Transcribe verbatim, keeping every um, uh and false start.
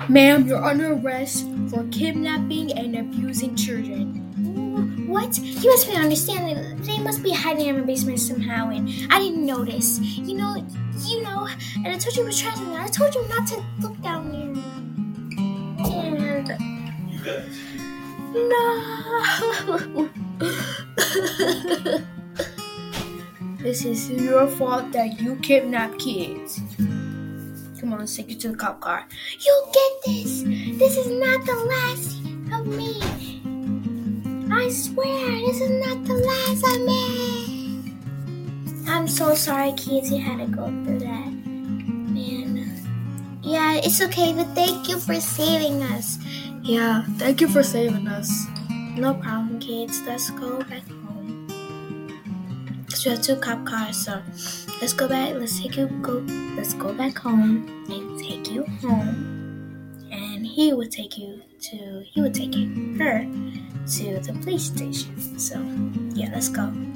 Ma'am, you're under arrest for kidnapping and abusing children. What? You must be understanding. They must be hiding in my basement somehow, and I didn't notice. You know, you know, and I told you it was trash, and I told you not to look down there. And no. This is your fault that you kidnap kids. Come on, let's take you to the cop car. You'll get this. This is not the last of me. I swear, this is not the last of me. I'm so sorry, kids, you had to go through that. Man. Yeah, it's okay, but thank you for saving us. Yeah, thank you for saving us. No problem, kids. Let's go back home. So we have two cop cars, so let's go back. Let's take you go. Let's go back home and take you home. And he would take you to. He would take you her to the police station. So yeah, let's go.